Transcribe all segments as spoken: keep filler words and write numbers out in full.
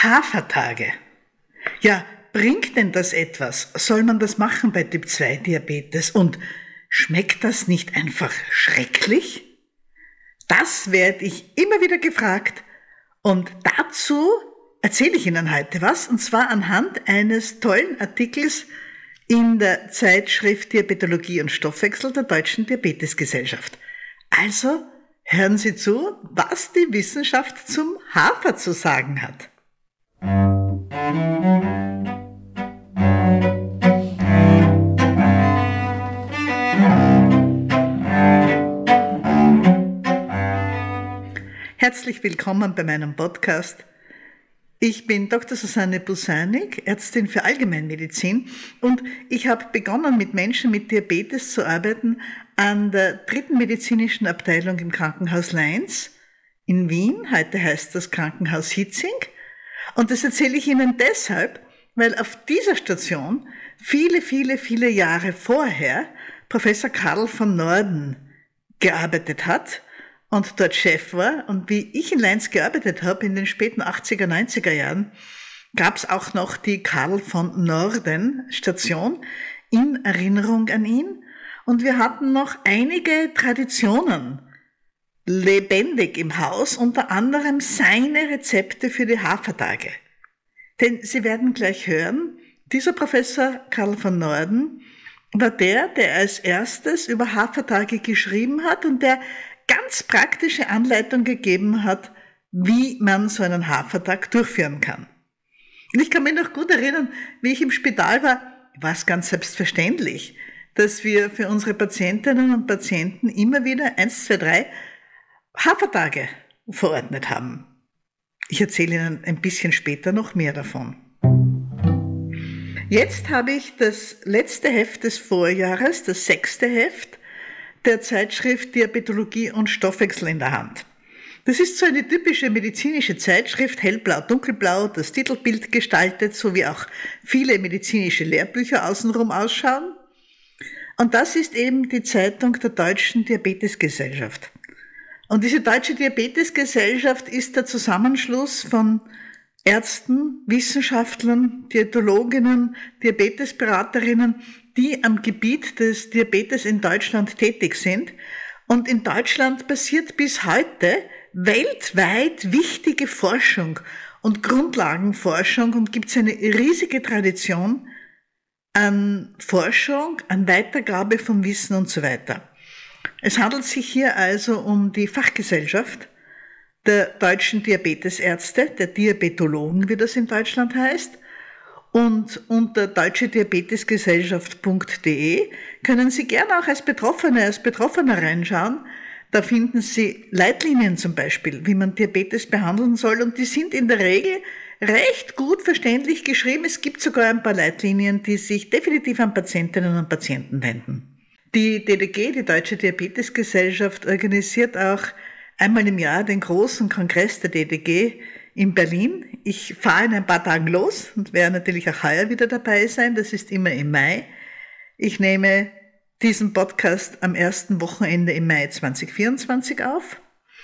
Hafertage. Ja, bringt denn das etwas? Soll man das machen bei Typ zwei Diabetes? Und schmeckt das nicht einfach schrecklich? Das werde ich immer wieder gefragt und dazu erzähle ich Ihnen heute was, und zwar anhand eines tollen Artikels in der Zeitschrift Diabetologie und Stoffwechsel der Deutschen Diabetesgesellschaft. Also hören Sie zu, was die Wissenschaft zum Hafer zu sagen hat. Herzlich willkommen bei meinem Podcast. Ich bin Doktor Susanne Busanik, Ärztin für Allgemeinmedizin, und ich habe begonnen, mit Menschen mit Diabetes zu arbeiten an der dritten medizinischen Abteilung im Krankenhaus Leins in Wien. Heute heißt das Krankenhaus Hitzing. Und das erzähle ich Ihnen deshalb, weil auf dieser Station viele, viele, viele Jahre vorher Professor Karl von Norden gearbeitet hat und dort Chef war. Und wie ich in Leins gearbeitet habe, in den späten achtziger, neunziger Jahren, gab es auch noch die Karl von Norden Station in Erinnerung an ihn. Und wir hatten noch einige Traditionen lebendig im Haus, unter anderem seine Rezepte für die Hafertage. Denn Sie werden gleich hören, dieser Professor Karl von Norden war der, der als erstes über Hafertage geschrieben hat und der ganz praktische Anleitung gegeben hat, wie man so einen Hafertag durchführen kann. Und ich kann mich noch gut erinnern, wie ich im Spital war, war es ganz selbstverständlich, dass wir für unsere Patientinnen und Patienten immer wieder eins, zwei, drei Hafertage verordnet haben. Ich erzähle Ihnen ein bisschen später noch mehr davon. Jetzt habe ich das letzte Heft des Vorjahres, das sechste Heft der Zeitschrift Diabetologie und Stoffwechsel in der Hand. Das ist so eine typische medizinische Zeitschrift, hellblau, dunkelblau, das Titelbild gestaltet, so wie auch viele medizinische Lehrbücher außenrum ausschauen. Und das ist eben die Zeitung der Deutschen Diabetesgesellschaft. Und diese Deutsche Diabetesgesellschaft ist der Zusammenschluss von Ärzten, Wissenschaftlern, Diätologinnen, Diabetesberaterinnen, die am Gebiet des Diabetes in Deutschland tätig sind. Und in Deutschland passiert bis heute weltweit wichtige Forschung und Grundlagenforschung und gibt es eine riesige Tradition an Forschung, an Weitergabe von Wissen und so weiter. Es handelt sich hier also um die Fachgesellschaft der deutschen Diabetesärzte, der Diabetologen, wie das in Deutschland heißt. Und unter deutsche diabetesgesellschaft punkt de können Sie gerne auch als Betroffene, als Betroffener reinschauen. Da finden Sie Leitlinien zum Beispiel, wie man Diabetes behandeln soll, und die sind in der Regel recht gut verständlich geschrieben. Es gibt sogar ein paar Leitlinien, die sich definitiv an Patientinnen und Patienten wenden. Die D D G, die Deutsche Diabetesgesellschaft, organisiert auch einmal im Jahr den großen Kongress der D D G in Berlin. Ich fahre in ein paar Tagen los und werde natürlich auch heuer wieder dabei sein. Das ist immer im Mai. Ich nehme diesen Podcast am ersten Wochenende im Mai zwanzig vierundzwanzig auf.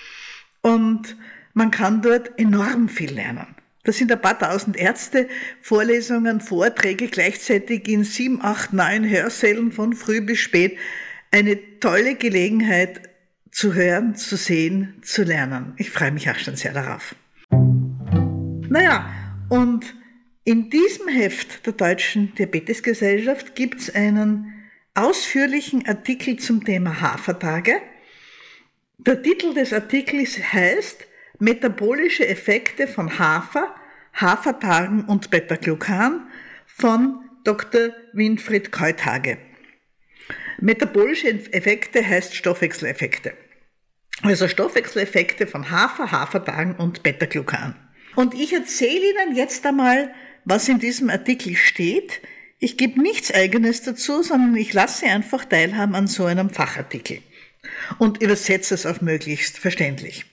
Und man kann dort enorm viel lernen. Das sind ein paar tausend Ärzte, Vorlesungen, Vorträge gleichzeitig in sieben, acht, neun Hörsälen von früh bis spät. Eine tolle Gelegenheit zu hören, zu sehen, zu lernen. Ich freue mich auch schon sehr darauf. Naja, und in diesem Heft der Deutschen Diabetesgesellschaft gibt es einen ausführlichen Artikel zum Thema Hafertage. Der Titel des Artikels heißt Metabolische Effekte von Hafer, Hafertagen und Beta-Glucan von Doktor Winfried Keuthage. Metabolische Effekte heißt Stoffwechseleffekte. Also Stoffwechseleffekte von Hafer, Hafertagen und Beta-Glucan. Und ich erzähle Ihnen jetzt einmal, was in diesem Artikel steht. Ich gebe nichts Eigenes dazu, sondern ich lasse Sie einfach teilhaben an so einem Fachartikel und übersetze es auf möglichst verständlich.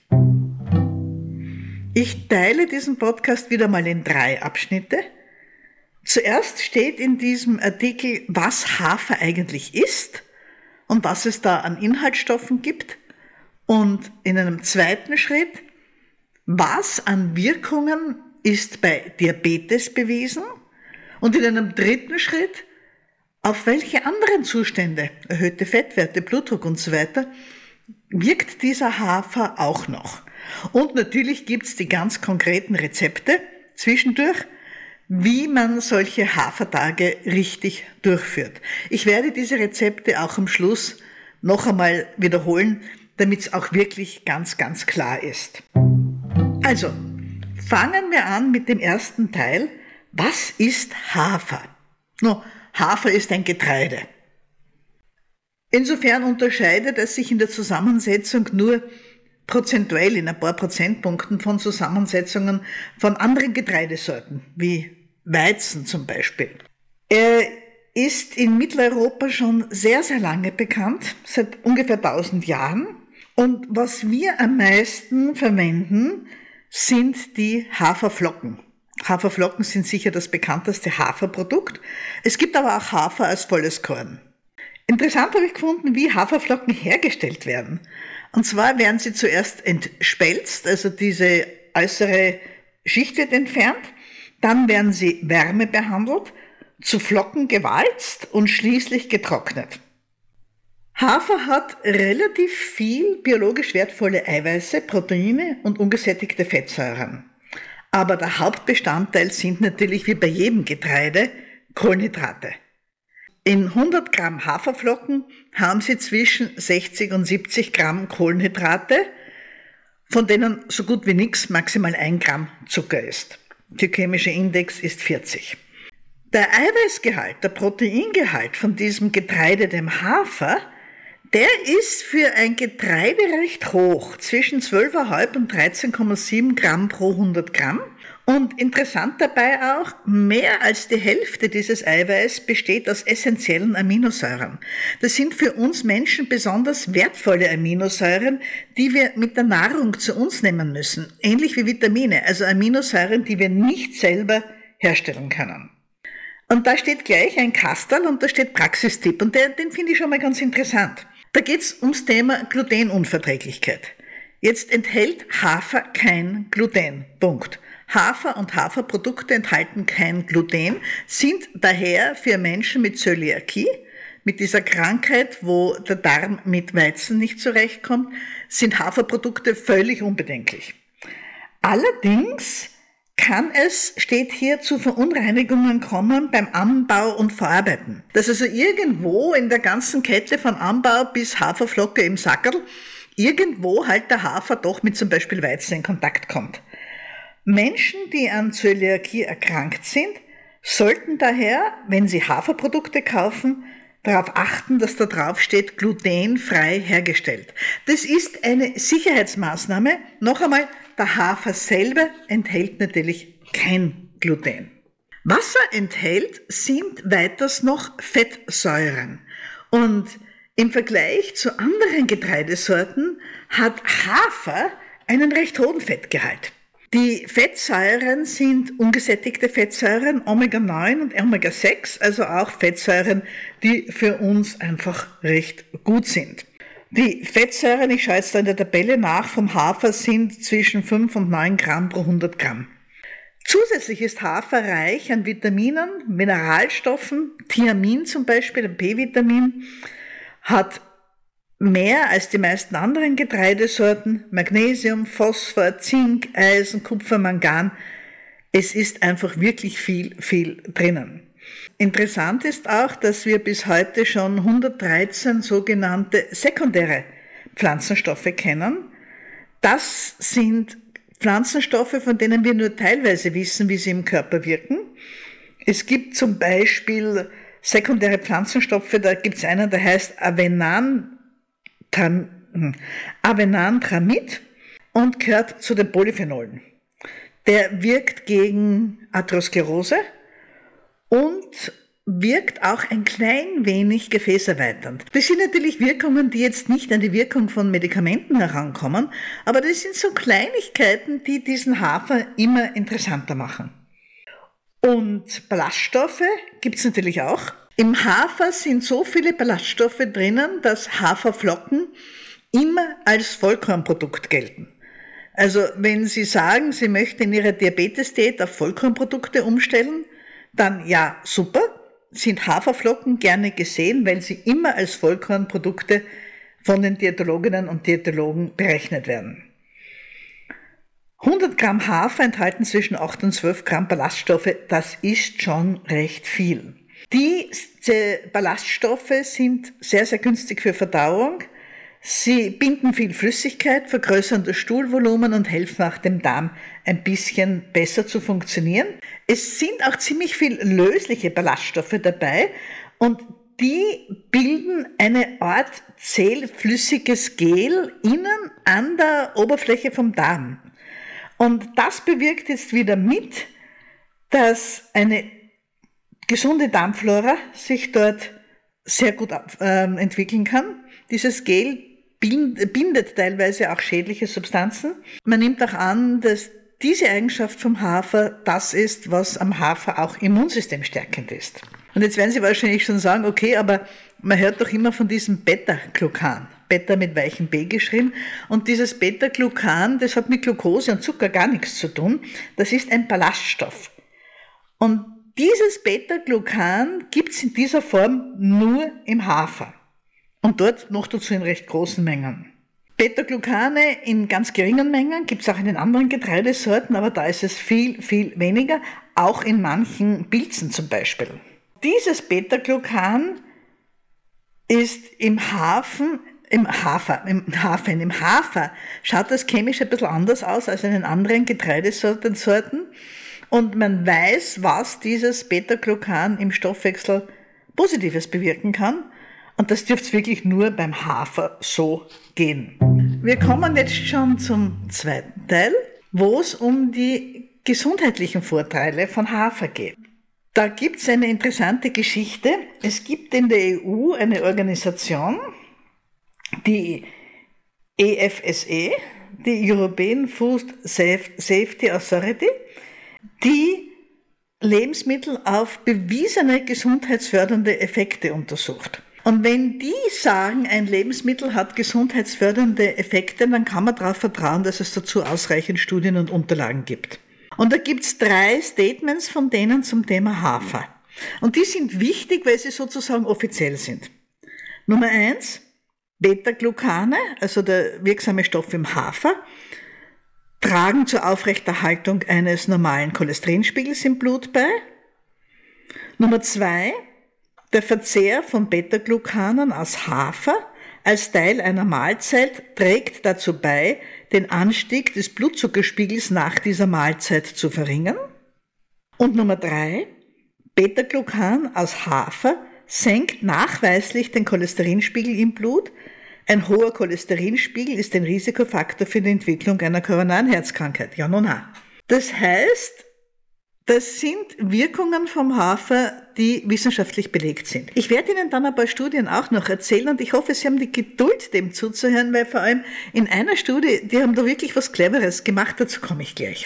Ich teile diesen Podcast wieder mal in drei Abschnitte. Zuerst steht in diesem Artikel, was Hafer eigentlich ist und was es da an Inhaltsstoffen gibt. Und in einem zweiten Schritt, was an Wirkungen ist bei Diabetes bewiesen und in einem dritten Schritt, auf welche anderen Zustände, erhöhte Fettwerte, Blutdruck und so weiter, wirkt dieser Hafer auch noch. Und natürlich gibt's die ganz konkreten Rezepte zwischendurch, wie man solche Hafertage richtig durchführt. Ich werde diese Rezepte auch am Schluss noch einmal wiederholen, damit es auch wirklich ganz, ganz klar ist. Also, fangen wir an mit dem ersten Teil. Was ist Hafer? No, Hafer ist ein Getreide. Insofern unterscheidet es sich in der Zusammensetzung nur prozentuell in ein paar Prozentpunkten von Zusammensetzungen von anderen Getreidesorten, wie Weizen zum Beispiel. Er ist in Mitteleuropa schon sehr, sehr lange bekannt, seit ungefähr tausend Jahren. Und was wir am meisten verwenden, sind die Haferflocken. Haferflocken sind sicher das bekannteste Haferprodukt. Es gibt aber auch Hafer als volles Korn. Interessant habe ich gefunden, wie Haferflocken hergestellt werden. Und zwar werden sie zuerst entspelzt, also diese äußere Schicht wird entfernt. Dann werden sie wärmebehandelt, zu Flocken gewalzt und schließlich getrocknet. Hafer hat relativ viel biologisch wertvolle Eiweiße, Proteine und ungesättigte Fettsäuren. Aber der Hauptbestandteil sind natürlich wie bei jedem Getreide Kohlenhydrate. In hundert Gramm Haferflocken haben sie zwischen sechzig und siebzig Gramm Kohlenhydrate, von denen so gut wie nichts maximal ein Gramm Zucker ist. Der glykämische Index ist vierzig. Der Eiweißgehalt, der Proteingehalt von diesem Getreide, dem Hafer, der ist für ein Getreide recht hoch, zwischen zwölf Komma fünf und dreizehn Komma sieben Gramm pro hundert Gramm. Und interessant dabei auch, mehr als die Hälfte dieses Eiweiß besteht aus essentiellen Aminosäuren. Das sind für uns Menschen besonders wertvolle Aminosäuren, die wir mit der Nahrung zu uns nehmen müssen. Ähnlich wie Vitamine, also Aminosäuren, die wir nicht selber herstellen können. Und da steht gleich ein Kasterl und da steht Praxistipp und den, den finde ich schon mal ganz interessant. Da geht es ums Thema Glutenunverträglichkeit. Jetzt enthält Hafer kein Gluten. Punkt. Hafer und Haferprodukte enthalten kein Gluten, sind daher für Menschen mit Zöliakie, mit dieser Krankheit, wo der Darm mit Weizen nicht zurechtkommt, sind Haferprodukte völlig unbedenklich. Allerdings kann es, steht hier, zu Verunreinigungen kommen beim Anbau und Verarbeiten. Dass also irgendwo in der ganzen Kette von Anbau bis Haferflocke im Sackerl irgendwo halt der Hafer doch mit zum Beispiel Weizen in Kontakt kommt. Menschen, die an Zöliakie erkrankt sind, sollten daher, wenn sie Haferprodukte kaufen, darauf achten, dass da drauf steht, glutenfrei hergestellt. Das ist eine Sicherheitsmaßnahme. Noch einmal, der Hafer selber enthält natürlich kein Gluten. Was er enthält, sind weiters noch Fettsäuren. Und im Vergleich zu anderen Getreidesorten hat Hafer einen recht hohen Fettgehalt. Die Fettsäuren sind ungesättigte Fettsäuren, Omega neun und Omega sechs, also auch Fettsäuren, die für uns einfach recht gut sind. Die Fettsäuren, ich schaue jetzt da in der Tabelle nach, vom Hafer sind zwischen fünf und neun Gramm pro hundert Gramm. Zusätzlich ist Hafer reich an Vitaminen, Mineralstoffen, Thiamin zum Beispiel, ein B-Vitamin, hat mehr als die meisten anderen Getreidesorten, Magnesium, Phosphor, Zink, Eisen, Kupfer, Mangan. Es ist einfach wirklich viel, viel drinnen. Interessant ist auch, dass wir bis heute schon hundertdreizehn sogenannte sekundäre Pflanzenstoffe kennen. Das sind Pflanzenstoffe, von denen wir nur teilweise wissen, wie sie im Körper wirken. Es gibt zum Beispiel sekundäre Pflanzenstoffe, da gibt es einen, der heißt Avenantramid Avenantramid und gehört zu den Polyphenolen. Der wirkt gegen Atherosklerose und wirkt auch ein klein wenig gefäßerweiternd. Das sind natürlich Wirkungen, die jetzt nicht an die Wirkung von Medikamenten herankommen, aber das sind so Kleinigkeiten, die diesen Hafer immer interessanter machen. Und Ballaststoffe gibt's natürlich auch. Im Hafer sind so viele Ballaststoffe drinnen, dass Haferflocken immer als Vollkornprodukt gelten. Also wenn Sie sagen, Sie möchten in Ihrer Diabetes-Diät auf Vollkornprodukte umstellen, dann ja, super, sind Haferflocken gerne gesehen, weil sie immer als Vollkornprodukte von den Diätologinnen und Diätologen berechnet werden. hundert Gramm Hafer enthalten zwischen acht und zwölf Gramm Ballaststoffe, das ist schon recht viel. Diese Ballaststoffe sind sehr, sehr günstig für Verdauung. Sie binden viel Flüssigkeit, vergrößern das Stuhlvolumen und helfen auch dem Darm ein bisschen besser zu funktionieren. Es sind auch ziemlich viel lösliche Ballaststoffe dabei und die bilden eine Art zählflüssiges Gel innen an der Oberfläche vom Darm. Und das bewirkt jetzt wieder mit, dass eine gesunde Darmflora sich dort sehr gut äh, entwickeln kann. Dieses Gel bindet teilweise auch schädliche Substanzen. Man nimmt auch an, dass diese Eigenschaft vom Hafer das ist, was am Hafer auch immunsystemstärkend ist. Und jetzt werden Sie wahrscheinlich schon sagen, okay, aber man hört doch immer von diesem Beta-Glucan. Beta mit weichem B geschrieben. Und dieses Beta-Glucan, das hat mit Glucose und Zucker gar nichts zu tun. Das ist ein Ballaststoff. Und dieses Beta-Glucan gibt es in dieser Form nur im Hafer. Und dort noch dazu in recht großen Mengen. Beta-Glucane in ganz geringen Mengen gibt es auch in den anderen Getreidesorten, aber da ist es viel, viel weniger, auch in manchen Pilzen zum Beispiel. Dieses Beta-Glucan ist im Hafen, im Hafer, im Hafer, im Hafer schaut das chemisch ein bisschen anders aus als in den anderen Getreidesorten. Und man weiß, was dieses Beta-Glucan im Stoffwechsel Positives bewirken kann. Und das dürfte wirklich nur beim Hafer so gehen. Wir kommen jetzt schon zum zweiten Teil, wo es um die gesundheitlichen Vorteile von Hafer geht. Da gibt es eine interessante Geschichte. Es gibt in der E U eine Organisation, die E F S E, die European Food Safety Authority, die Lebensmittel auf bewiesene gesundheitsfördernde Effekte untersucht. Und wenn die sagen, ein Lebensmittel hat gesundheitsfördernde Effekte, dann kann man darauf vertrauen, dass es dazu ausreichend Studien und Unterlagen gibt. Und da gibt's drei Statements von denen zum Thema Hafer. Und die sind wichtig, weil sie sozusagen offiziell sind. Nummer eins, Beta-Glucane, also der wirksame Stoff im Hafer, tragen zur Aufrechterhaltung eines normalen Cholesterinspiegels im Blut bei. Nummer zwei, der Verzehr von Beta-Glucanen aus Hafer als Teil einer Mahlzeit trägt dazu bei, den Anstieg des Blutzuckerspiegels nach dieser Mahlzeit zu verringern. Und Nummer drei, Beta-Glucan aus Hafer senkt nachweislich den Cholesterinspiegel im Blut. Ein hoher Cholesterinspiegel ist ein Risikofaktor für die Entwicklung einer koronaren Herzkrankheit. Ja, nun ha. Das heißt, das sind Wirkungen vom Hafer, die wissenschaftlich belegt sind. Ich werde Ihnen dann ein paar Studien auch noch erzählen und ich hoffe, Sie haben die Geduld, dem zuzuhören, weil vor allem in einer Studie, die haben da wirklich was Cleveres gemacht, dazu komme ich gleich.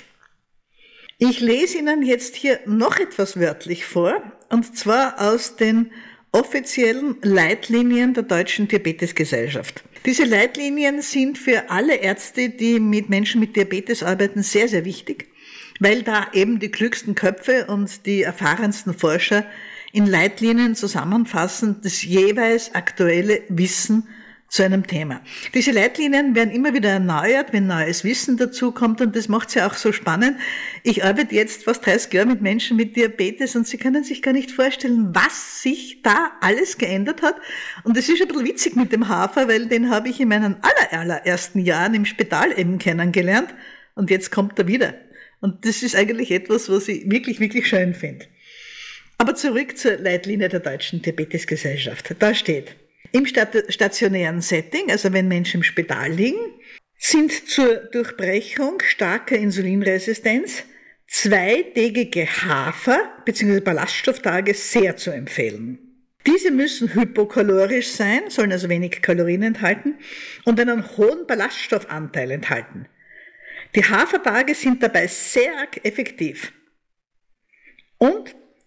Ich lese Ihnen jetzt hier noch etwas wörtlich vor, und zwar aus den offiziellen Leitlinien der Deutschen Diabetesgesellschaft. Diese Leitlinien sind für alle Ärzte, die mit Menschen mit Diabetes arbeiten, sehr, sehr wichtig, weil da eben die klügsten Köpfe und die erfahrensten Forscher in Leitlinien zusammenfassen das jeweils aktuelle Wissen zu einem Thema. Diese Leitlinien werden immer wieder erneuert, wenn neues Wissen dazukommt, und das macht es ja auch so spannend. Ich arbeite jetzt fast dreißig Jahre mit Menschen mit Diabetes und Sie können sich gar nicht vorstellen, was sich da alles geändert hat. Und das ist ein bisschen witzig mit dem Hafer, weil den habe ich in meinen aller, allerersten Jahren im Spital eben kennengelernt und jetzt kommt er wieder. Und das ist eigentlich etwas, was ich wirklich, wirklich schön finde. Aber zurück zur Leitlinie der Deutschen Diabetesgesellschaft. Da steht: Im stationären Setting, also wenn Menschen im Spital liegen, sind zur Durchbrechung starker Insulinresistenz zweitägige Hafer- bzw. Ballaststofftage sehr zu empfehlen. Diese müssen hypokalorisch sein, sollen also wenig Kalorien enthalten und einen hohen Ballaststoffanteil enthalten. Die Hafertage sind dabei sehr effektiv. Und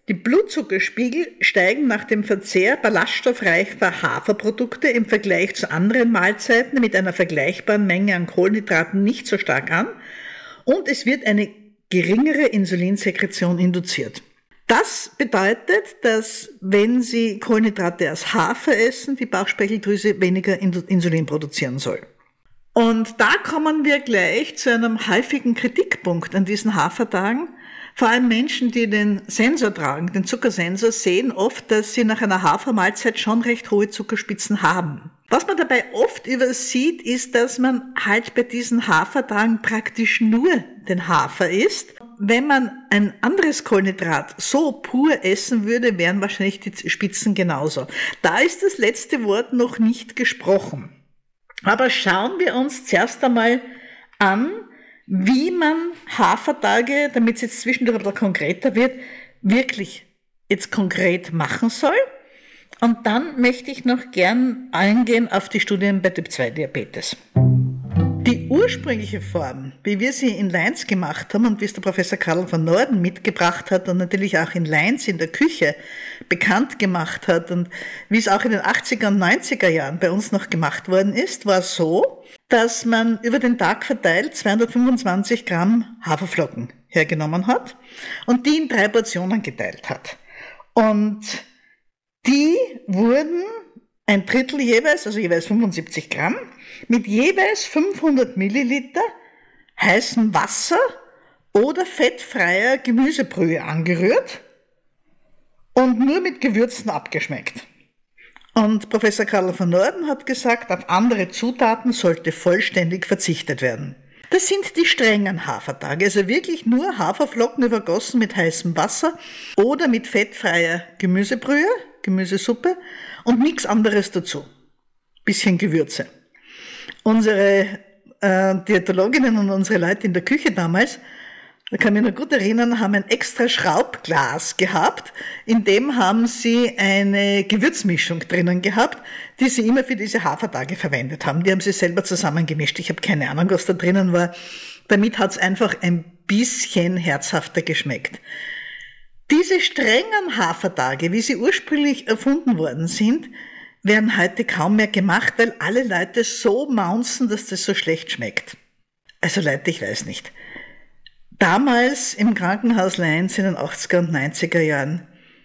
Die Blutzuckerspiegel steigen nach dem Verzehr ballaststoffreicher Haferprodukte im Vergleich zu anderen Mahlzeiten mit einer vergleichbaren Menge an Kohlenhydraten nicht so stark an und es wird eine geringere Insulinsekretion induziert. Das bedeutet, dass wenn Sie Kohlenhydrate aus Hafer essen, die Bauchspeicheldrüse weniger Insulin produzieren soll. Und da kommen wir gleich zu einem häufigen Kritikpunkt an diesen Hafertagen. Vor allem Menschen, die den Sensor tragen, den Zuckersensor, sehen oft, dass sie nach einer Hafermahlzeit schon recht hohe Zuckerspitzen haben. Was man dabei oft übersieht, ist, dass man halt bei diesen Hafertagen praktisch nur den Hafer isst. Wenn man ein anderes Kohlenhydrat so pur essen würde, wären wahrscheinlich die Spitzen genauso. Da ist das letzte Wort noch nicht gesprochen. Aber schauen wir uns zuerst einmal an, wie man Hafertage, damit es jetzt zwischendurch ein bisschen konkreter wird, wirklich jetzt konkret machen soll. Und dann möchte ich noch gern eingehen auf die Studien bei Typ zwei Diabetes. Die ursprüngliche Form, wie wir sie in Leins gemacht haben und wie es der Professor Karl von Norden mitgebracht hat und natürlich auch in Leins in der Küche bekannt gemacht hat und wie es auch in den achtziger und neunziger Jahren bei uns noch gemacht worden ist, war so, dass man über den Tag verteilt zweihundertfünfundzwanzig Gramm Haferflocken hergenommen hat und die in drei Portionen geteilt hat. Und die wurden ein Drittel jeweils, also jeweils fünfundsiebzig Gramm, mit jeweils fünfhundert Milliliter heißem Wasser oder fettfreier Gemüsebrühe angerührt und nur mit Gewürzen abgeschmeckt. Und Professor Karl von Norden hat gesagt, auf andere Zutaten sollte vollständig verzichtet werden. Das sind die strengen Hafertage, also wirklich nur Haferflocken übergossen mit heißem Wasser oder mit fettfreier Gemüsebrühe, Gemüsesuppe und nichts anderes dazu. Bisschen Gewürze. Unsere äh, Diätologinnen und unsere Leute in der Küche damals, da kann ich mich noch gut erinnern, haben ein extra Schraubglas gehabt, in dem haben sie eine Gewürzmischung drinnen gehabt, die sie immer für diese Hafertage verwendet haben. Die haben sie selber zusammengemischt. Ich habe keine Ahnung, was da drinnen war. Damit hat es einfach ein bisschen herzhafter geschmeckt. Diese strengen Hafertage, wie sie ursprünglich erfunden worden sind, werden heute kaum mehr gemacht, weil alle Leute so maunzen, dass das so schlecht schmeckt. Also Leute, ich weiß nicht. Damals im Krankenhaus Leins in den achtziger und neunziger Jahren,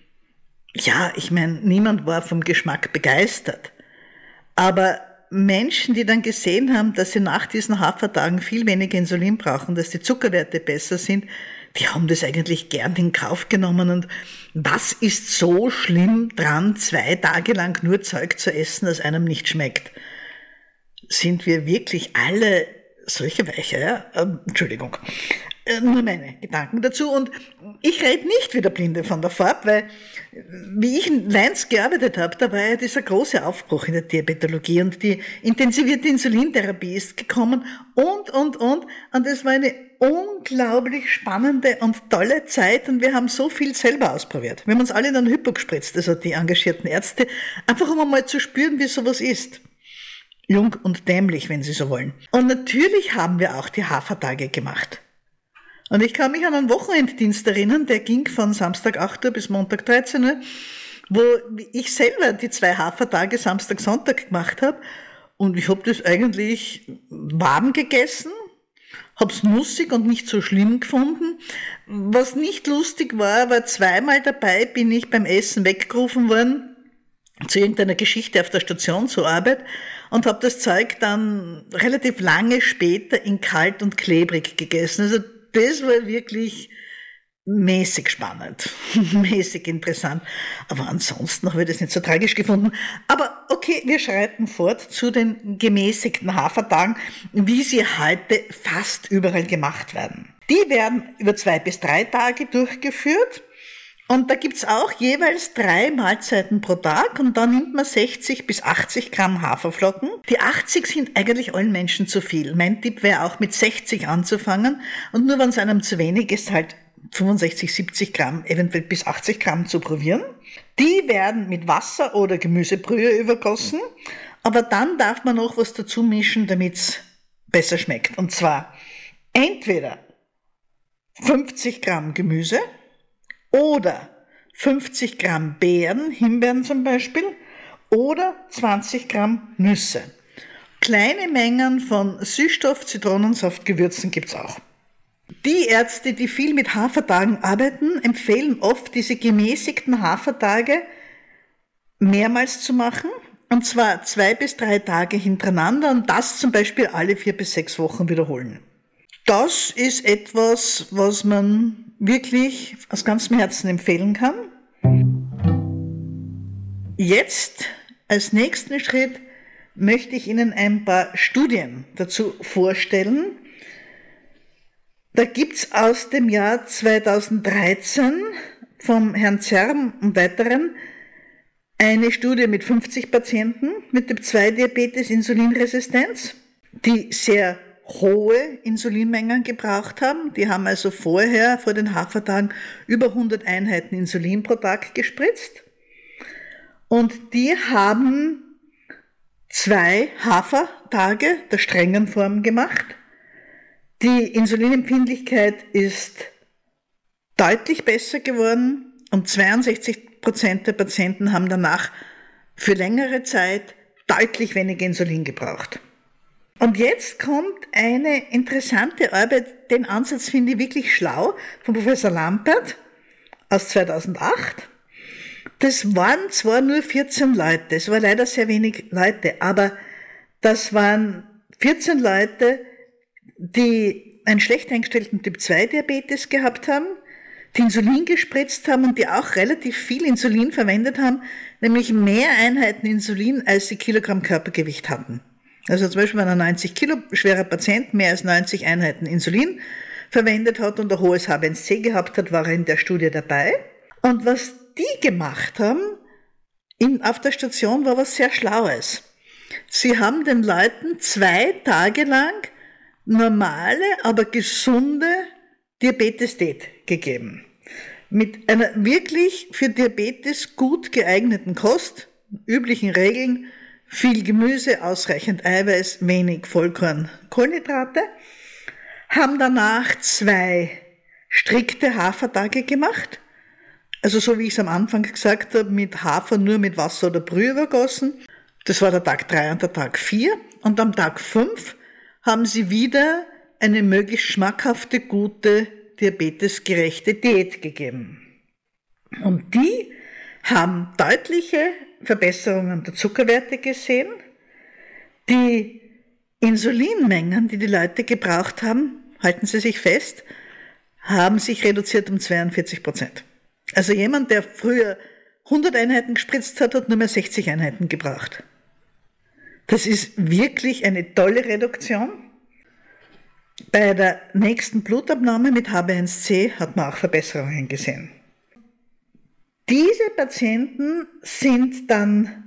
ja, ich meine, niemand war vom Geschmack begeistert. Aber Menschen, die dann gesehen haben, dass sie nach diesen Hafertagen viel weniger Insulin brauchen, dass die Zuckerwerte besser sind, die haben das eigentlich gern in Kauf genommen. Und was ist so schlimm dran, zwei Tage lang nur Zeug zu essen, das einem nicht schmeckt? Sind wir wirklich alle solche Weiche? Ja? Ähm, Entschuldigung. Äh, nur meine Gedanken dazu. Und ich rede nicht wie der Blinde von der Farbe, weil wie ich in Leins gearbeitet habe, da war ja dieser große Aufbruch in der Diabetologie und die intensivierte Insulintherapie ist gekommen und, und, und. Und es war eine unglaublich spannende und tolle Zeit und wir haben so viel selber ausprobiert. Wir haben uns alle in einen Hypo gespritzt, also die engagierten Ärzte, einfach um einmal zu spüren, wie sowas ist. Jung und dämlich, wenn Sie so wollen. Und natürlich haben wir auch die Hafertage gemacht. Und ich kann mich an einen Wochenenddienst erinnern, der ging von Samstag acht Uhr bis Montag dreizehn Uhr, wo ich selber die zwei Hafertage Samstag, Sonntag gemacht habe. Und ich habe das eigentlich warm gegessen, habe es nussig und nicht so schlimm gefunden. Was nicht lustig war, war zweimal dabei bin ich beim Essen weggerufen worden, zu irgendeiner Geschichte auf der Station zur Arbeit und habe das Zeug dann relativ lange später in kalt und klebrig gegessen. Also das war wirklich mäßig spannend, mäßig interessant. Aber ansonsten habe ich das nicht so tragisch gefunden. Aber okay, wir schreiten fort zu den gemäßigten Hafertagen, wie sie heute fast überall gemacht werden. Die werden über zwei bis drei Tage durchgeführt. Und da gibt's auch jeweils drei Mahlzeiten pro Tag und da nimmt man sechzig bis achtzig Gramm Haferflocken. Die achtzig sind eigentlich allen Menschen zu viel. Mein Tipp wäre auch mit sechzig anzufangen und nur wenn es einem zu wenig ist, halt fünfundsechzig, siebzig Gramm, eventuell bis achtzig Gramm zu probieren. Die werden mit Wasser oder Gemüsebrühe übergossen, aber dann darf man noch was dazu mischen, damit's besser schmeckt. Und zwar entweder fünfzig Gramm Gemüse oder fünfzig Gramm Beeren, Himbeeren zum Beispiel, oder zwanzig Gramm Nüsse. Kleine Mengen von Süßstoff, Zitronensaft, Gewürzen gibt's auch. Die Ärzte, die viel mit Hafertagen arbeiten, empfehlen oft, diese gemäßigten Hafertage mehrmals zu machen, und zwar zwei bis drei Tage hintereinander und das zum Beispiel alle vier bis sechs Wochen wiederholen. Das ist etwas, was man wirklich aus ganzem Herzen empfehlen kann. Jetzt, als nächsten Schritt, möchte ich Ihnen ein paar Studien dazu vorstellen. Da gibt's aus dem Jahr zweitausenddreizehn vom Herrn Zerm und weiteren eine Studie mit fünfzig Patienten mit Typ zwei Diabetes, Insulinresistenz, die sehr hohe Insulinmengen gebraucht haben. Die haben also vorher, vor den Hafertagen, über hundert Einheiten Insulin pro Tag gespritzt. Und die haben zwei Hafertage der strengen Form gemacht. Die Insulinempfindlichkeit ist deutlich besser geworden und zweiundsechzig Prozent der Patienten haben danach für längere Zeit deutlich weniger Insulin gebraucht. Und jetzt kommt eine interessante Arbeit, den Ansatz finde ich wirklich schlau, von Professor Lampert aus zweitausendacht. Das waren zwar nur vierzehn Leute, es war leider sehr wenig Leute, aber das waren vierzehn Leute, die einen schlecht eingestellten Typ zwei Diabetes gehabt haben, die Insulin gespritzt haben und die auch relativ viel Insulin verwendet haben, nämlich mehr Einheiten Insulin, als sie Kilogramm Körpergewicht hatten. Also zum Beispiel, wenn ein neunzig Kilo schwerer Patient mehr als neunzig Einheiten Insulin verwendet hat und ein hohes H b A N C gehabt hat, war er in der Studie dabei. Und was die gemacht haben in, auf der Station, war was sehr Schlaues. Sie haben den Leuten zwei Tage lang normale, aber gesunde Diabetes-Diät gegeben. Mit einer wirklich für Diabetes gut geeigneten Kost, üblichen Regeln, viel Gemüse, ausreichend Eiweiß, wenig Vollkorn, Kohlenhydrate, haben danach zwei strikte Hafertage gemacht, also so wie ich es am Anfang gesagt habe, mit Hafer nur mit Wasser oder Brühe übergossen. Das war der Tag drei und der Tag vier. Und am Tag fünf haben sie wieder eine möglichst schmackhafte, gute, diabetesgerechte Diät gegeben. Und die haben deutliche Verbesserungen der Zuckerwerte gesehen. Die Insulinmengen, die die Leute gebraucht haben, halten Sie sich fest, haben sich reduziert um zweiundvierzig Prozent. Also jemand, der früher hundert Einheiten gespritzt hat, hat nur mehr sechzig Einheiten gebraucht. Das ist wirklich eine tolle Reduktion. Bei der nächsten Blutabnahme mit H b A N C hat man auch Verbesserungen gesehen. Diese Patienten sind dann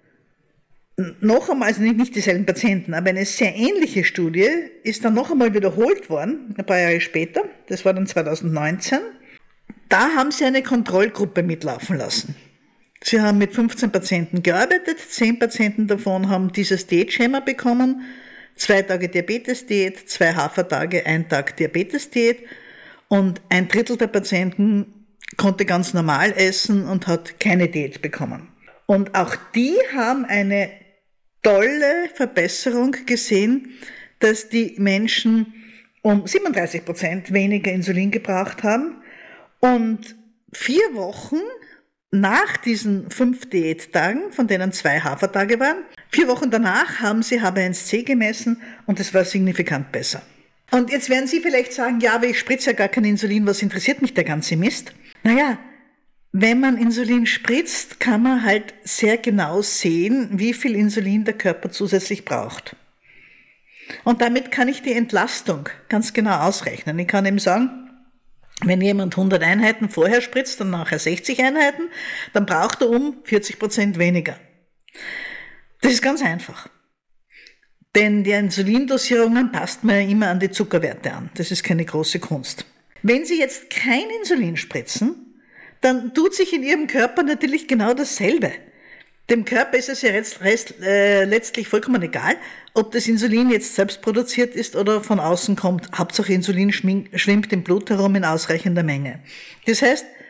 noch einmal, also nicht dieselben Patienten, aber eine sehr ähnliche Studie ist dann noch einmal wiederholt worden, ein paar Jahre später, das war dann zweitausendneunzehn. Da haben sie eine Kontrollgruppe mitlaufen lassen. Sie haben mit fünfzehn Patienten gearbeitet, zehn Patienten davon haben dieses Diätschema bekommen, zwei Tage Diabetes-Diät, zwei Hafertage, ein Tag Diabetes-Diät und ein Drittel der Patienten konnte ganz normal essen und hat keine Diät bekommen. Und auch die haben eine tolle Verbesserung gesehen, dass die Menschen um siebenunddreißig Prozent weniger Insulin gebraucht haben und vier Wochen nach diesen fünf Diättagen, von denen zwei Hafertage waren, vier Wochen danach haben sie H b A N C gemessen und es war signifikant besser. Und jetzt werden Sie vielleicht sagen, ja, aber ich spritze ja gar kein Insulin, was interessiert mich der ganze Mist? Naja, wenn man Insulin spritzt, kann man halt sehr genau sehen, wie viel Insulin der Körper zusätzlich braucht. Und damit kann ich die Entlastung ganz genau ausrechnen. Ich kann eben sagen, wenn jemand hundert Einheiten vorher spritzt und nachher sechzig Einheiten, dann braucht er um vierzig Prozent weniger. Das ist ganz einfach. Denn die Insulindosierungen passt man ja immer an die Zuckerwerte an. Das ist keine große Kunst. Wenn Sie jetzt kein Insulin spritzen, dann tut sich in Ihrem Körper natürlich genau dasselbe. Dem Körper ist es ja rest, rest, äh, letztlich vollkommen egal, ob das Insulin jetzt selbst produziert ist oder von außen kommt. Hauptsache Insulin schwimmt im Blut herum in ausreichender Menge. Das heißt,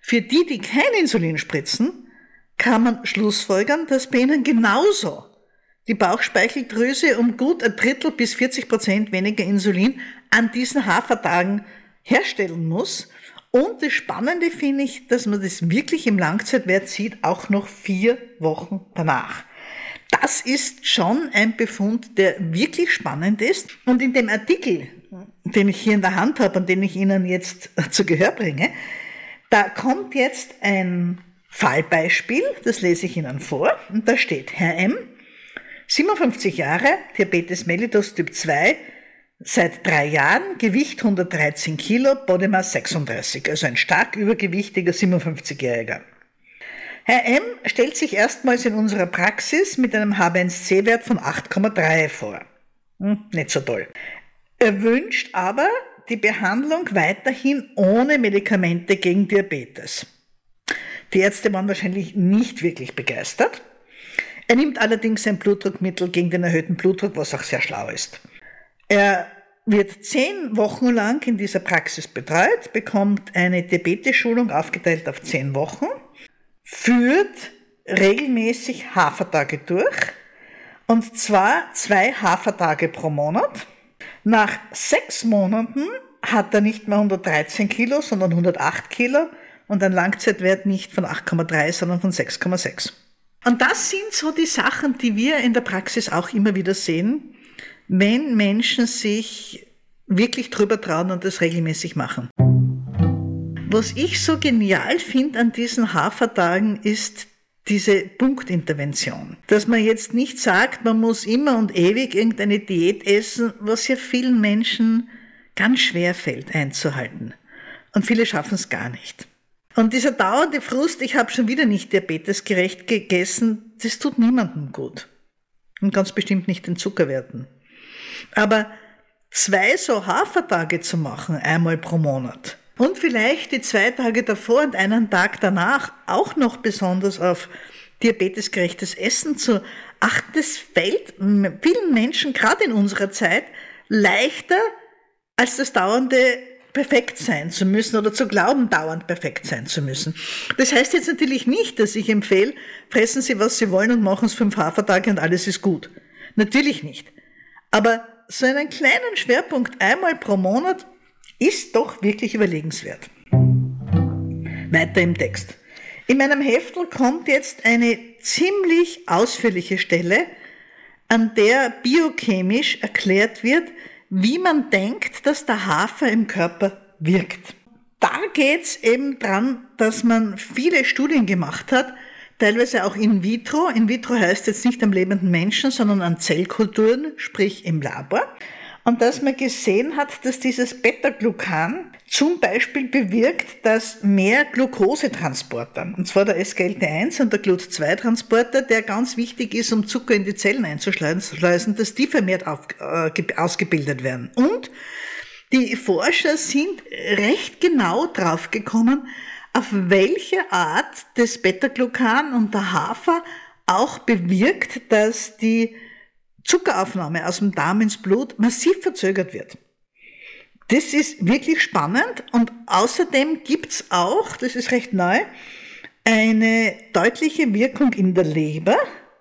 Für die, die kein Insulin spritzen, kann man schlussfolgern, dass bei ihnen genauso die Bauchspeicheldrüse um gut ein Drittel bis vierzig Prozent weniger Insulin an diesen Hafertagen herstellen muss. Und das Spannende finde ich, dass man das wirklich im Langzeitwert sieht, auch noch vier Wochen danach. Das ist schon ein Befund, der wirklich spannend ist. Und in dem Artikel, den ich hier in der Hand habe und den ich Ihnen jetzt zu Gehör bringe, da kommt jetzt ein Fallbeispiel, das lese ich Ihnen vor. Und da steht, Herr M., siebenundfünfzig Jahre, Diabetes mellitus Typ zwei, seit drei Jahren, Gewicht hundertdreizehn Kilo, Body Mass sechsunddreißig, also ein stark übergewichtiger siebenundfünfzigjähriger. Herr M. stellt sich erstmals in unserer Praxis mit einem H b A eins C-Wert von acht Komma drei vor. Hm, nicht so toll. Er wünscht aber die Behandlung weiterhin ohne Medikamente gegen Diabetes. Die Ärzte waren wahrscheinlich nicht wirklich begeistert. Er nimmt allerdings ein Blutdruckmittel gegen den erhöhten Blutdruck, was auch sehr schlau ist. Er wird zehn Wochen lang in dieser Praxis betreut, bekommt eine Diabetes-Schulung aufgeteilt auf zehn Wochen, führt regelmäßig Hafertage durch, und zwar zwei Hafertage pro Monat. Nach sechs Monaten hat er nicht mehr hundertdreizehn Kilo, sondern hundertacht Kilo und einen Langzeitwert nicht von acht Komma drei, sondern von sechs Komma sechs. Und das sind so die Sachen, die wir in der Praxis auch immer wieder sehen, wenn Menschen sich wirklich drüber trauen und das regelmäßig machen. Was ich so genial finde an diesen Hafertagen ist diese Punktintervention. Dass man jetzt nicht sagt, man muss immer und ewig irgendeine Diät essen, was ja vielen Menschen ganz schwer fällt einzuhalten. Und viele schaffen es gar nicht. Und dieser dauernde Frust, ich habe schon wieder nicht diabetesgerecht gegessen, das tut niemandem gut. Und ganz bestimmt nicht den Zuckerwerten. Aber zwei so Hafertage zu machen, einmal pro Monat, und vielleicht die zwei Tage davor und einen Tag danach auch noch besonders auf diabetesgerechtes Essen zu achten, das fällt vielen Menschen, gerade in unserer Zeit, leichter, als das dauernde perfekt sein zu müssen oder zu glauben, dauernd perfekt sein zu müssen. Das heißt jetzt natürlich nicht, dass ich empfehle, fressen Sie, was Sie wollen und machen es fünf Hafertage und alles ist gut. Natürlich nicht. Aber so einen kleinen Schwerpunkt einmal pro Monat ist doch wirklich überlegenswert. Weiter im Text. In meinem Heftel kommt jetzt eine ziemlich ausführliche Stelle, an der biochemisch erklärt wird, wie man denkt, dass der Hafer im Körper wirkt. Da geht's eben dran, dass man viele Studien gemacht hat, teilweise auch in vitro. In vitro heißt jetzt nicht am lebenden Menschen, sondern an Zellkulturen, sprich im Labor. Und dass man gesehen hat, dass dieses Beta-Glucan zum Beispiel bewirkt, dass mehr Glukosetransporter, und zwar der S G L T eins und der G L U T zwei Transporter, der ganz wichtig ist, um Zucker in die Zellen einzuschleusen, dass die vermehrt auf, äh, ausgebildet werden. Und die Forscher sind recht genau draufgekommen, auf welche Art das Beta-Glucan und der Hafer auch bewirkt, dass die Zuckeraufnahme aus dem Darm ins Blut massiv verzögert wird. Das ist wirklich spannend, und außerdem gibt's auch, das ist recht neu, eine deutliche Wirkung in der Leber,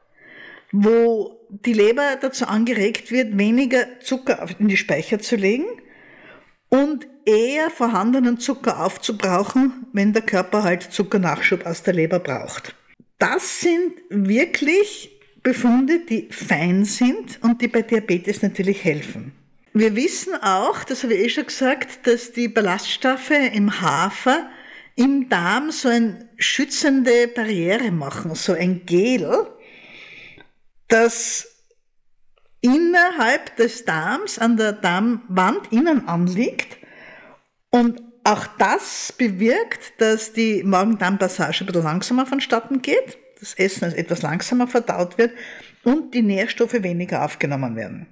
wo die Leber dazu angeregt wird, weniger Zucker in die Speicher zu legen und eher vorhandenen Zucker aufzubrauchen, wenn der Körper halt Zuckernachschub aus der Leber braucht. Das sind wirklich Befunde, die fein sind und die bei Diabetes natürlich helfen. Wir wissen auch, das habe ich eh schon gesagt, dass die Ballaststoffe im Hafer im Darm so eine schützende Barriere machen, so ein Gel, das innerhalb des Darms an der Darmwand innen anliegt, und auch das bewirkt, dass die Magen-Darm-Passage ein bisschen langsamer vonstatten geht, das Essen also etwas langsamer verdaut wird und die Nährstoffe weniger aufgenommen werden.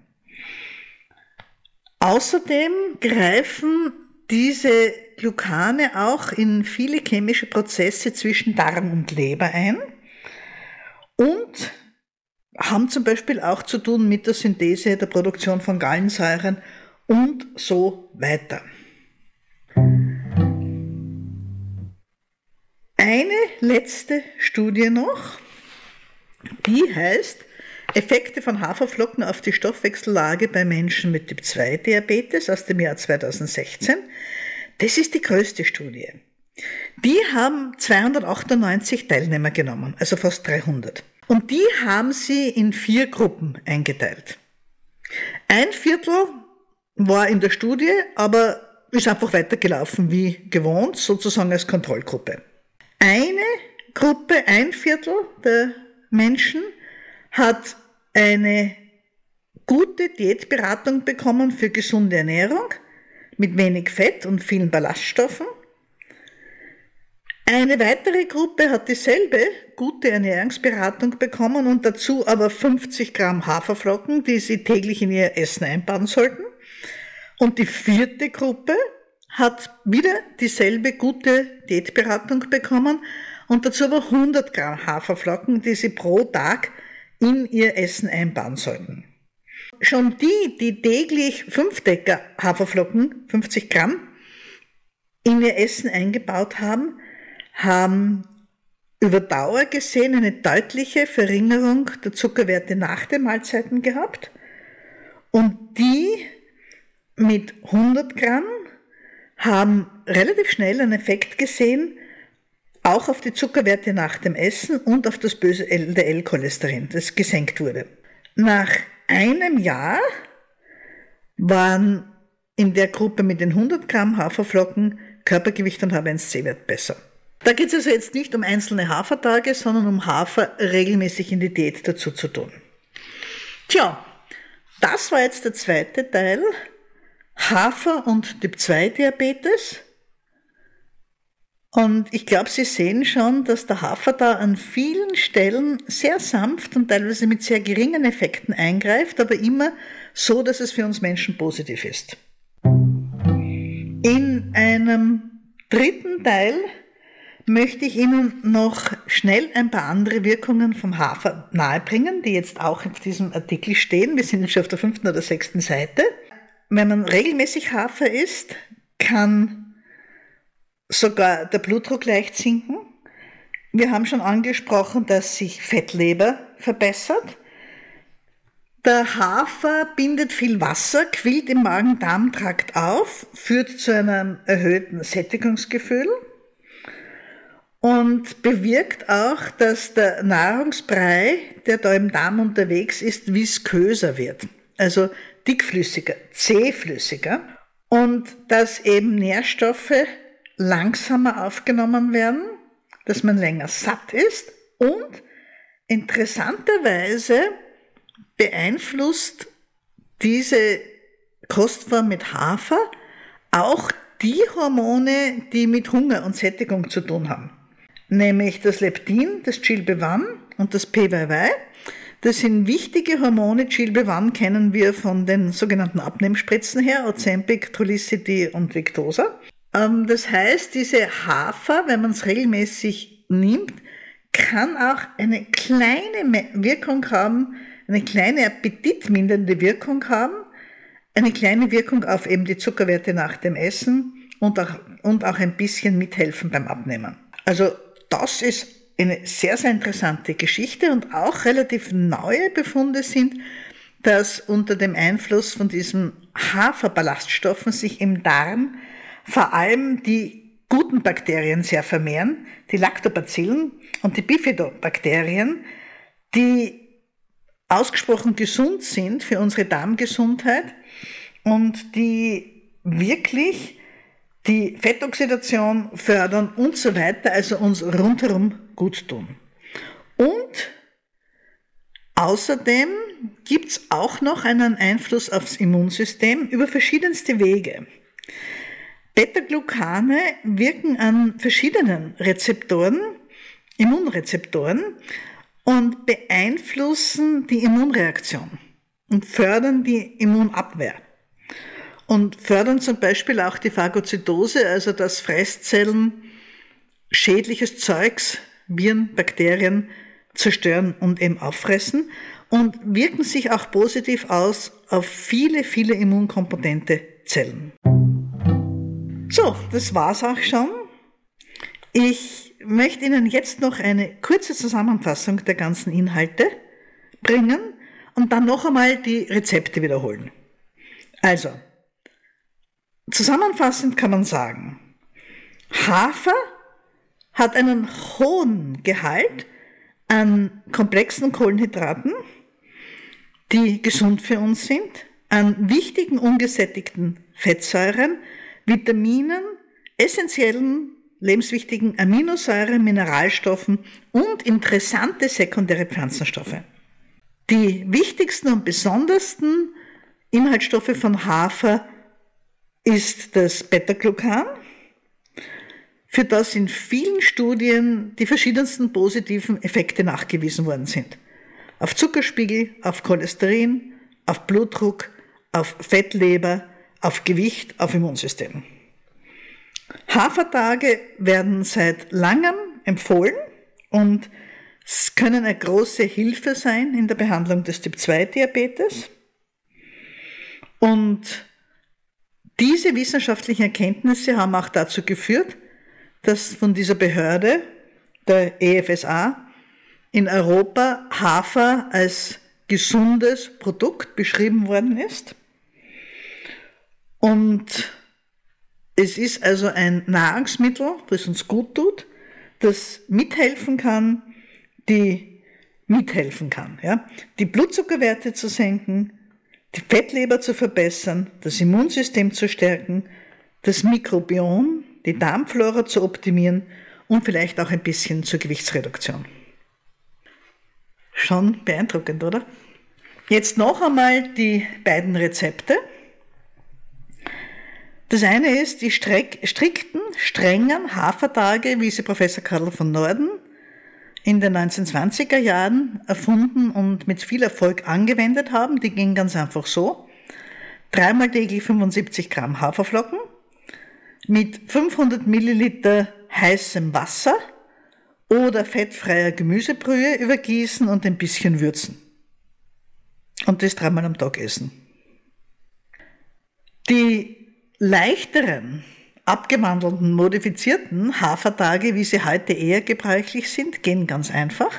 Außerdem greifen diese Glucane auch in viele chemische Prozesse zwischen Darm und Leber ein und haben zum Beispiel auch zu tun mit der Synthese, der Produktion von Gallensäuren und so weiter. eine letzte Studie noch, die heißt Effekte von Haferflocken auf die Stoffwechsellage bei Menschen mit Typ zwei Diabetes aus dem Jahr zweitausendsechzehn. Das ist die größte Studie. Die haben zweihundertachtundneunzig Teilnehmer genommen, also fast dreihundert. Und die haben sie in vier Gruppen eingeteilt. Ein Viertel war in der Studie, aber ist einfach weitergelaufen wie gewohnt, sozusagen als Kontrollgruppe. Eine Gruppe, ein Viertel der Menschen, hat eine gute Diätberatung bekommen für gesunde Ernährung mit wenig Fett und vielen Ballaststoffen. Eine weitere Gruppe hat dieselbe gute Ernährungsberatung bekommen und dazu aber fünfzig Gramm Haferflocken, die sie täglich in ihr Essen einbauen sollten. Und die vierte Gruppe hat wieder dieselbe gute Diätberatung bekommen und dazu aber hundert Gramm Haferflocken, die sie pro Tag in ihr Essen einbauen sollten. Schon die, die täglich fünf Decker Haferflocken, fünfzig Gramm, in ihr Essen eingebaut haben, haben über Dauer gesehen eine deutliche Verringerung der Zuckerwerte nach den Mahlzeiten gehabt. Und die mit hundert Gramm haben relativ schnell einen Effekt gesehen, auch auf die Zuckerwerte nach dem Essen und auf das böse L D L-Cholesterin, das gesenkt wurde. Nach einem Jahr waren in der Gruppe mit den hundert Gramm Haferflocken Körpergewicht und H b A eins C-Wert besser. Da geht es also jetzt nicht um einzelne Hafertage, sondern um Hafer regelmäßig in die Diät dazu zu tun. Tja, das war jetzt der zweite Teil. Hafer und Typ zwei Diabetes. Und ich glaube, Sie sehen schon, dass der Hafer da an vielen Stellen sehr sanft und teilweise mit sehr geringen Effekten eingreift, aber immer so, dass es für uns Menschen positiv ist. In einem dritten Teil möchte ich Ihnen noch schnell ein paar andere Wirkungen vom Hafer nahebringen, die jetzt auch in diesem Artikel stehen. Wir sind jetzt schon auf der fünften oder sechsten Seite. Wenn man regelmäßig Hafer isst, kann sogar der Blutdruck leicht sinken. Wir haben schon angesprochen, dass sich Fettleber verbessert. Der Hafer bindet viel Wasser, quillt im Magen-Darm-Trakt auf, führt zu einem erhöhten Sättigungsgefühl und bewirkt auch, dass der Nahrungsbrei, der da im Darm unterwegs ist, visköser wird, also dickflüssiger, zähflüssiger, und dass eben Nährstoffe langsamer aufgenommen werden, dass man länger satt ist und interessanterweise beeinflusst diese Kostform mit Hafer auch die Hormone, die mit Hunger und Sättigung zu tun haben. Nämlich das Leptin, das G L B eins und das P Y Y. Das sind wichtige Hormone. G L B eins kennen wir von den sogenannten Abnehmspritzen her, Ozempic, Trulicity und Victoza. Das heißt, diese Hafer, wenn man es regelmäßig nimmt, kann auch eine kleine Wirkung haben, eine kleine appetitmindernde Wirkung haben, eine kleine Wirkung auf eben die Zuckerwerte nach dem Essen und auch, und auch ein bisschen mithelfen beim Abnehmen. Also das ist eine sehr, sehr interessante Geschichte und auch relativ neue Befunde sind, dass unter dem Einfluss von diesen Haferballaststoffen sich im Darm vor allem die guten Bakterien sehr vermehren, die Lactobacillen und die Bifidobakterien, die ausgesprochen gesund sind für unsere Darmgesundheit und die wirklich die Fettoxidation fördern und so weiter, also uns rundherum gut tun. Und außerdem gibt es auch noch einen Einfluss aufs Immunsystem über verschiedenste Wege. Beta-Glucane wirken an verschiedenen Rezeptoren, Immunrezeptoren, und beeinflussen die Immunreaktion und fördern die Immunabwehr und fördern zum Beispiel auch die Phagozytose, also dass Fresszellen schädliches Zeugs, Viren, Bakterien zerstören und eben auffressen und wirken sich auch positiv aus auf viele, viele immunkompetente Zellen. So, das war's auch schon. Ich möchte Ihnen jetzt noch eine kurze Zusammenfassung der ganzen Inhalte bringen und dann noch einmal die Rezepte wiederholen. Also, zusammenfassend kann man sagen, Hafer hat einen hohen Gehalt an komplexen Kohlenhydraten, die gesund für uns sind, an wichtigen ungesättigten Fettsäuren, Vitaminen, essentiellen, lebenswichtigen Aminosäuren, Mineralstoffen und interessante sekundäre Pflanzenstoffe. Die wichtigsten und besondersten Inhaltsstoffe von Hafer ist das Beta-Glucan, für das in vielen Studien die verschiedensten positiven Effekte nachgewiesen worden sind. Auf Zuckerspiegel, auf Cholesterin, auf Blutdruck, auf Fettleber, auf Gewicht, auf Immunsystem. Hafertage werden seit langem empfohlen und können eine große Hilfe sein in der Behandlung des Typ zwei Diabetes. Und diese wissenschaftlichen Erkenntnisse haben auch dazu geführt, dass von dieser Behörde, der E F S A, in Europa Hafer als gesundes Produkt beschrieben worden ist. Und es ist also ein Nahrungsmittel, das uns gut tut, das mithelfen kann, die mithelfen kann, ja, die Blutzuckerwerte zu senken, die Fettleber zu verbessern, das Immunsystem zu stärken, das Mikrobiom, die Darmflora zu optimieren und vielleicht auch ein bisschen zur Gewichtsreduktion. Schon beeindruckend, oder? Jetzt noch einmal die beiden Rezepte. Das eine ist die strikten, strengen Hafertage, wie sie Professor Karl von Norden in den neunzehnhundertzwanziger Jahren erfunden und mit viel Erfolg angewendet haben. Die gingen ganz einfach so. Dreimal täglich fünfundsiebzig Gramm Haferflocken mit fünfhundert Milliliter heißem Wasser oder fettfreier Gemüsebrühe übergießen und ein bisschen würzen. Und das dreimal am Tag essen. Die leichteren, abgewandelten, modifizierten Hafertage, wie sie heute eher gebräuchlich sind, gehen ganz einfach.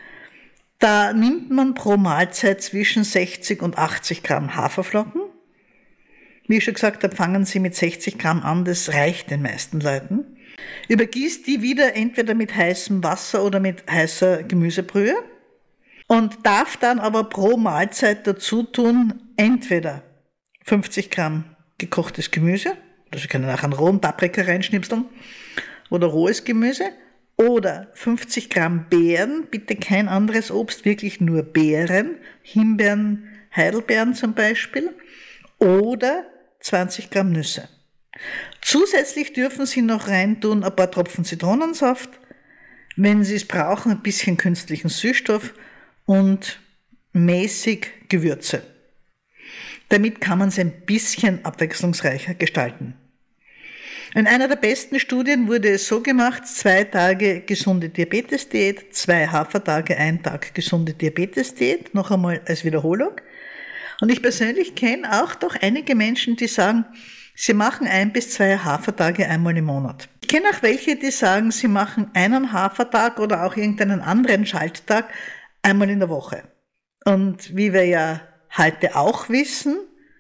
Da nimmt man pro Mahlzeit zwischen sechzig und achtzig Gramm Haferflocken. Wie ich schon gesagt habe, fangen Sie mit sechzig Gramm an, das reicht den meisten Leuten. Übergießt die wieder entweder mit heißem Wasser oder mit heißer Gemüsebrühe und darf dann aber pro Mahlzeit dazu tun, entweder fünfzig Gramm gekochtes Gemüse, also Sie können auch einen rohen Paprika reinschnipseln, oder rohes Gemüse, oder fünfzig Gramm Beeren, bitte kein anderes Obst, wirklich nur Beeren, Himbeeren, Heidelbeeren zum Beispiel, oder zwanzig Gramm Nüsse. Zusätzlich dürfen Sie noch reintun ein paar Tropfen Zitronensaft, wenn Sie es brauchen, ein bisschen künstlichen Süßstoff und mäßig Gewürze. Damit kann man es ein bisschen abwechslungsreicher gestalten. In einer der besten Studien wurde es so gemacht, zwei Tage gesunde Diabetes-Diät, zwei Hafertage, ein Tag gesunde Diabetes-Diät, noch einmal als Wiederholung. Und ich persönlich kenne auch doch einige Menschen, die sagen, sie machen ein bis zwei Hafertage einmal im Monat. Ich kenne auch welche, die sagen, sie machen einen Hafertag oder auch irgendeinen anderen Schalttag einmal in der Woche. Und wie wir ja heute auch wissen,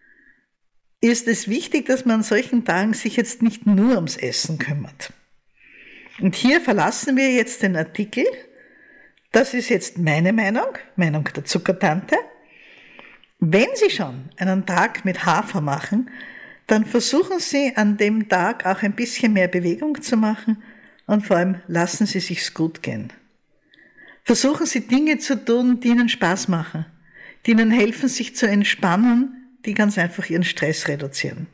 ist es wichtig, dass man an solchen Tagen sich jetzt nicht nur ums Essen kümmert. Und hier verlassen wir jetzt den Artikel. Das ist jetzt meine Meinung, Meinung der Zuckertante. Wenn Sie schon einen Tag mit Hafer machen, dann versuchen Sie an dem Tag auch ein bisschen mehr Bewegung zu machen und vor allem lassen Sie sich's gut gehen. Versuchen Sie Dinge zu tun, die Ihnen Spaß machen, die Ihnen helfen, sich zu entspannen, die ganz einfach Ihren Stress reduzieren.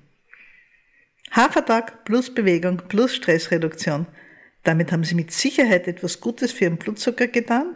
Hafertag plus Bewegung plus Stressreduktion. Damit haben Sie mit Sicherheit etwas Gutes für Ihren Blutzucker getan.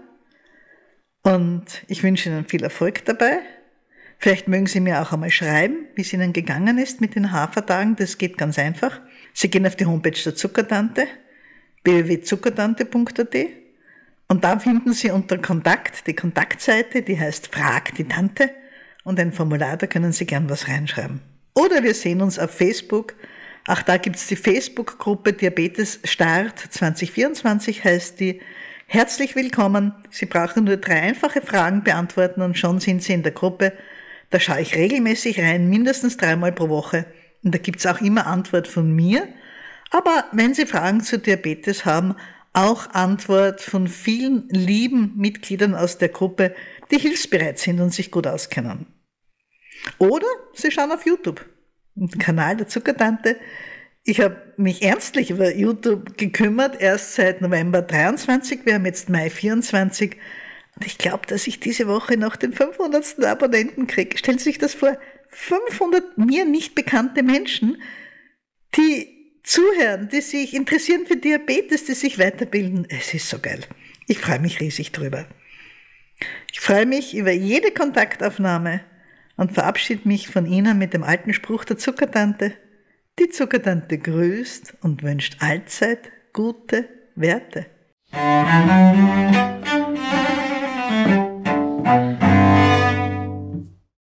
Und ich wünsche Ihnen viel Erfolg dabei. Vielleicht mögen Sie mir auch einmal schreiben, wie es Ihnen gegangen ist mit den Hafertagen. Das geht ganz einfach. Sie gehen auf die Homepage der Zuckertante, w w w punkt zuckertante punkt a t, und da finden Sie unter Kontakt die Kontaktseite, die heißt Frag die Tante, und ein Formular, da können Sie gern was reinschreiben. Oder wir sehen uns auf Facebook Auch da gibt es die Facebook-Gruppe Diabetes Start zwanzig vierundzwanzig, heißt die. Herzlich willkommen. Sie brauchen nur drei einfache Fragen beantworten und schon sind Sie in der Gruppe. Da schaue ich regelmäßig rein, mindestens dreimal pro Woche. Und da gibt es auch immer Antwort von mir. Aber wenn Sie Fragen zu Diabetes haben, auch Antwort von vielen lieben Mitgliedern aus der Gruppe, die hilfsbereit sind und sich gut auskennen. Oder Sie schauen auf YouTube, den Kanal der Zuckertante. Ich habe mich ernstlich über YouTube gekümmert, erst seit November dreiundzwanzig, wir haben jetzt Mai vierundzwanzig. Und ich glaube, dass ich diese Woche noch den fünfhundertsten Abonnenten kriege. Stellen Sie sich das vor, fünfhundert mir nicht bekannte Menschen, die zuhören, die sich interessieren für Diabetes, die sich weiterbilden. Es ist so geil. Ich freue mich riesig drüber. Ich freue mich über jede Kontaktaufnahme und verabschiede mich von Ihnen mit dem alten Spruch der Zuckertante. Die Zuckertante grüßt und wünscht allzeit gute Werte.